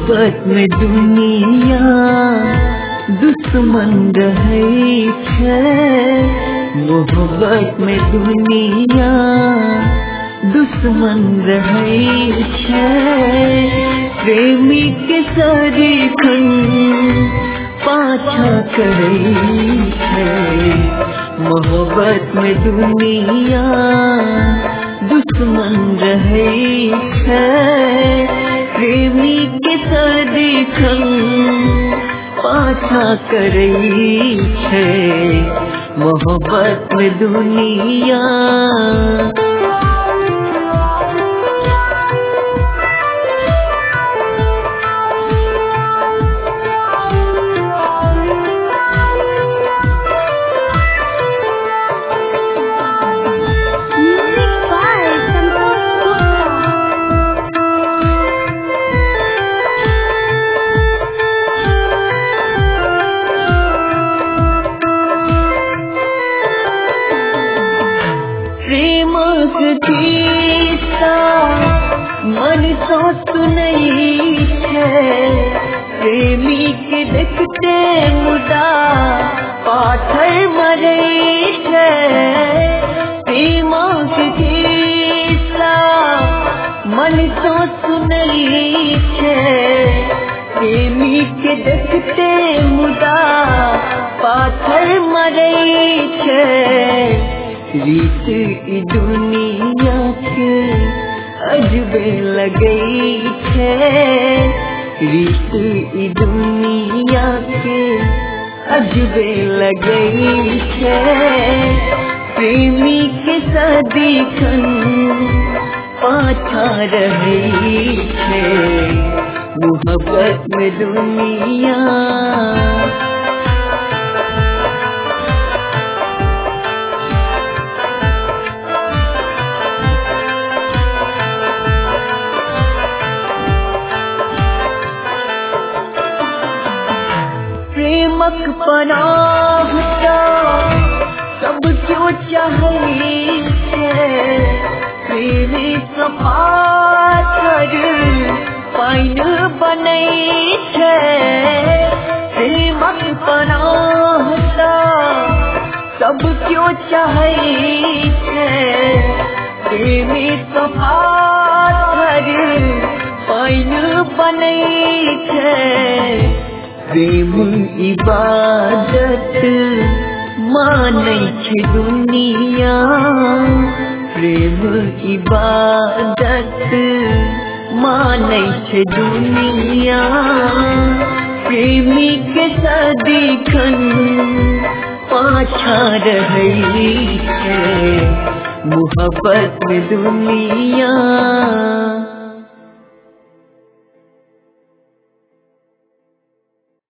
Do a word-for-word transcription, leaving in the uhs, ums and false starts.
मोहब्बत में दुनिया दुश्मन रहे छे, मोहब्बत में दुनिया दुश्मन रहे छे। प्रेमी के सदिखन पाछा करे छे, मोहब्बत में दुनिया दुश्मन रहे छे। प्रेमी के सदिखन पाछा करे छे, मोहब्बत में दुनिया। मन तो सुनई छे, प्रेमी के देखते मुदा पाथर मरे छे। प्रेमा के किस्सा मन तो सुनई छे, प्रेमी के देखते मुदा पाथर मरे छे। रीत ई दुनिया के अजबे लगई छे, रीत ई दुनिया के अजबे लगई छे। प्रेमी के सदिखन पाछा रहे छे, मोहब्बत में दुनिया। प्रेमक पनाह सब क्यों चाहे छे, प्रेमी सफातर पाइन बनई छे। प्रेमक पनाह सब क्यों चाहे छे, प्रेमी सफातर पाइन बनई छे। प्रेम इबादत मानै छे दुनिया, प्रेम इबादत मानै छे दुनिया। प्रेमी के सदिखन पाछा रहे छे, मोहब्बत में दुनिया।